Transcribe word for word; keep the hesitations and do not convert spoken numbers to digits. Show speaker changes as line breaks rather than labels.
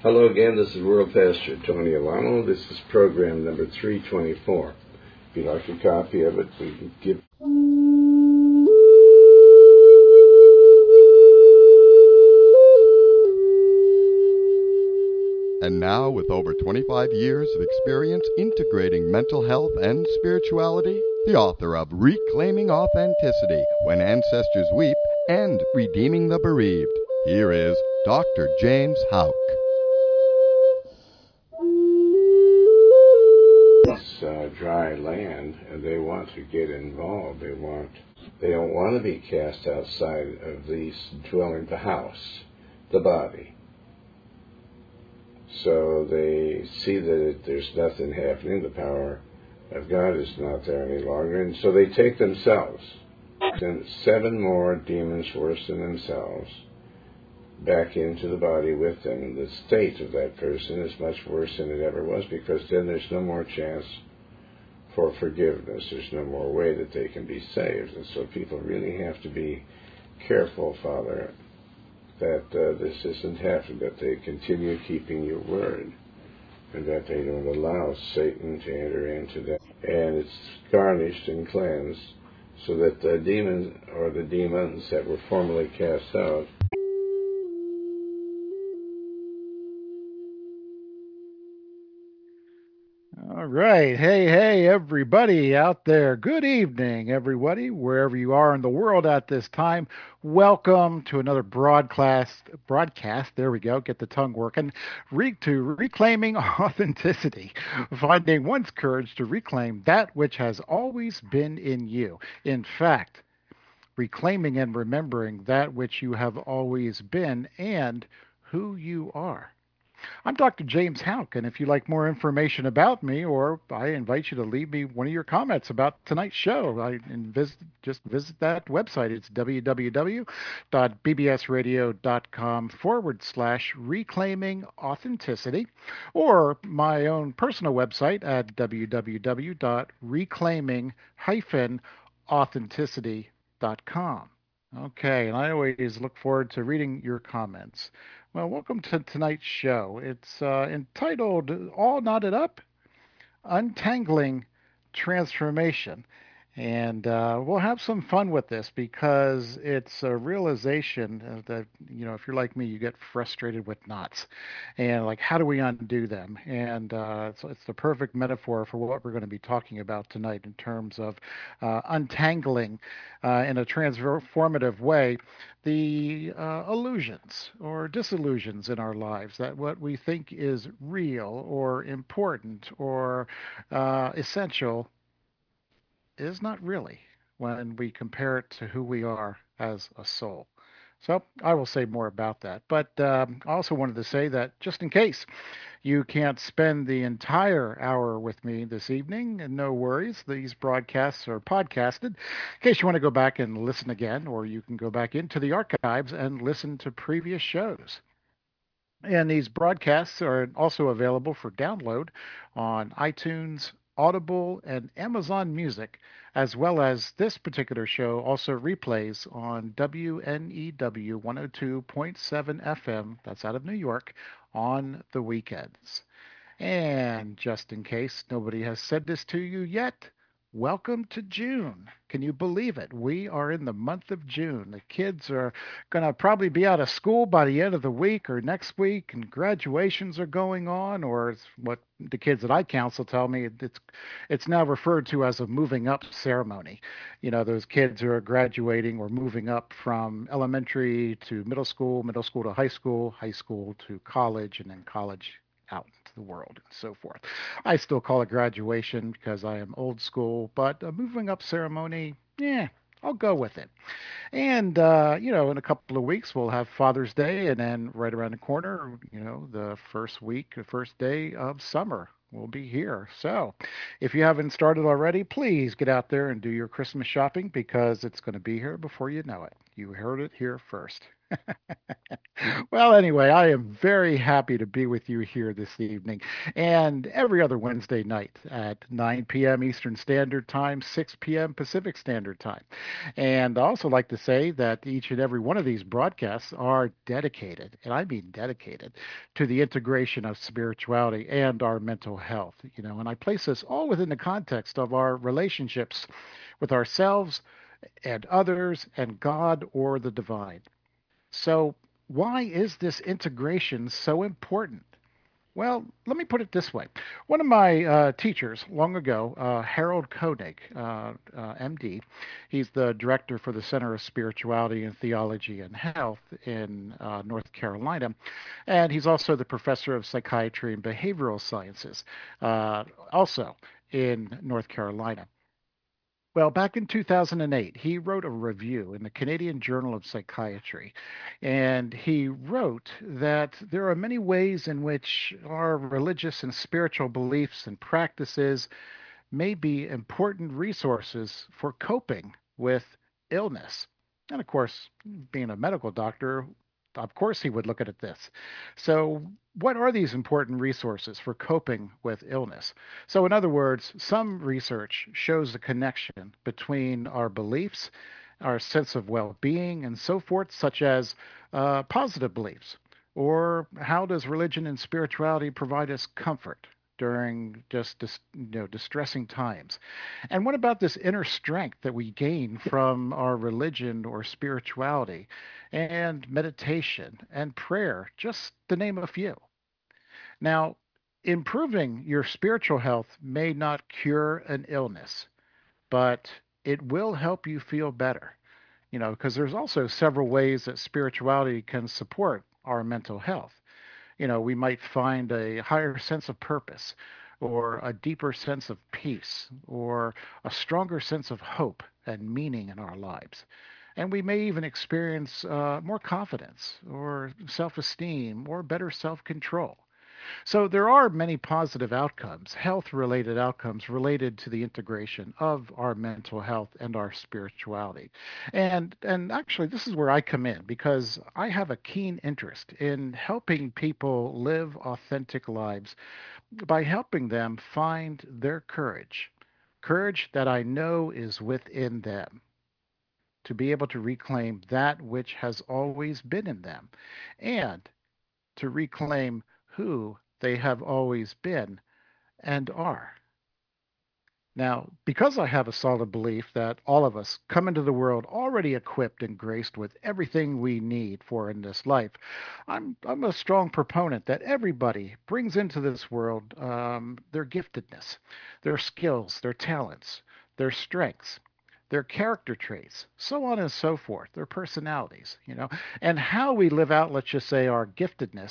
Hello again, this is World Pastor Tony Alamo. This is program number three twenty-four. If you'd like a copy of it, we can give...
And now, with over twenty-five years of experience integrating mental health and spirituality, the author of Reclaiming Authenticity, When Ancestors Weep, and Redeeming the Bereaved, here is Doctor James Houck.
It's uh, dry land, and they want to get involved. They want, they don't want to be cast outside of the dwelling, the house, the body. So they see that it, there's nothing happening. The power of God is not there any longer, and so they take themselves, and seven more demons worse than themselves, back into the body with them. And the state of that person is much worse than it ever was, because then there's no more chance for forgiveness. There's no more way that they can be saved. And so people really have to be careful, Father, that uh, this isn't happening, that they continue keeping your word, and that they don't allow Satan to enter into that. And it's garnished and cleansed, so that the demons, or the demons that were formerly cast out,
All right. Hey, hey, everybody out there. Good evening, everybody, wherever you are in the world at this time. Welcome to another broadcast. Broadcast. There we go. Get the tongue working. Re- to Reclaiming Authenticity, finding one's courage to reclaim that which has always been in you. In fact, reclaiming and remembering that which you have always been and who you are. I'm Doctor James Houck, and if you'd like more information about me, or I invite you to leave me one of your comments about tonight's show, I and visit, just visit that website. It's www.bbsradio.com forward slash reclaiming authenticity, or my own personal website at www.reclaiming authenticity.com. Okay, and I always look forward to reading your comments. Well, welcome to tonight's show. It's uh, entitled All Knotted Up, Untangling Transformation. And uh, we'll have some fun with this because it's a realization that, you know, if you're like me, you get frustrated with knots. And like, how do we undo them? And uh, so it's the perfect metaphor for what we're going to be talking about tonight in terms of uh, untangling uh, in a transformative way the uh, illusions or disillusions in our lives, that what we think is real or important or uh, essential is not really when we compare it to who we are as a soul. So I will say more about that. But um, I also wanted to say that just in case you can't spend the entire hour with me this evening, and no worries, these broadcasts are podcasted. In case you want to go back and listen again, or you can go back into the archives and listen to previous shows. And these broadcasts are also available for download on iTunes, Audible, and Amazon Music, as well as this particular show also replays on W N E W one oh two point seven F M, that's out of New York, on the weekends. And just in case nobody has said this to you yet, welcome to June. Can you believe it? We are in the month of June. The kids are going to probably be out of school by the end of the week or next week, and graduations are going on, or it's what the kids that I counsel tell me it's it's now referred to as a moving up ceremony. You know, those kids who are graduating or moving up from elementary to middle school, middle school to high school, high school to college, and then college out into the world and so forth. I still call it graduation because I am old school, but a moving up ceremony, yeah, I'll go with it. And, uh, you know, in a couple of weeks, we'll have Father's Day, and then right around the corner, you know, the first week, the first day of summer will be here. So if you haven't started already, please get out there and do your Christmas shopping because it's going to be here before you know it. You heard it here first. Well, anyway, I am very happy to be with you here this evening and every other Wednesday night at nine p m. Eastern Standard Time, six p m. Pacific Standard Time. And I also like to say that each and every one of these broadcasts are dedicated, and I mean dedicated, to the integration of spirituality and our mental health. You know, and I place this all within the context of our relationships with ourselves and others and God or the divine. So, why is this integration so important? Well, let me put it this way. One of my uh, teachers long ago, uh, Harold Koenig, uh, uh, M D, he's the director for the Center of Spirituality and Theology and Health in uh, North Carolina, and he's also the professor of psychiatry and behavioral sciences, uh, also in North Carolina. Well, back in two thousand eight, he wrote a review in the Canadian Journal of Psychiatry, and he wrote that there are many ways in which our religious and spiritual beliefs and practices may be important resources for coping with illness. And of course, being a medical doctor, of course he would look at it this. So, what are these important resources for coping with illness? So, in other words, some research shows a connection between our beliefs, our sense of well being, and so forth, such as uh, positive beliefs. Or how does religion and spirituality provide us comfort during just dis, you know distressing times? And what about this inner strength that we gain from our religion or spirituality and meditation and prayer, just to name a few? Now, improving your spiritual health may not cure an illness, but it will help you feel better. You know, because there's also several ways that spirituality can support our mental health. You know, we might find a higher sense of purpose or a deeper sense of peace or a stronger sense of hope and meaning in our lives. And we may even experience uh, more confidence or self esteem or better self control. So there are many positive outcomes, health related outcomes related to the integration of our mental health and our spirituality. And and actually this is where I come in because I have a keen interest in helping people live authentic lives by helping them find their courage. Courage that I know is within them to be able to reclaim that which has always been in them and to reclaim who they have always been and are. Now, because I have a solid belief that all of us come into the world already equipped and graced with everything we need for in this life, I'm, I'm a strong proponent that everybody brings into this world um, their giftedness, their skills, their talents, their strengths, their character traits, so on and so forth, their personalities, you know, and how we live out, let's just say, our giftedness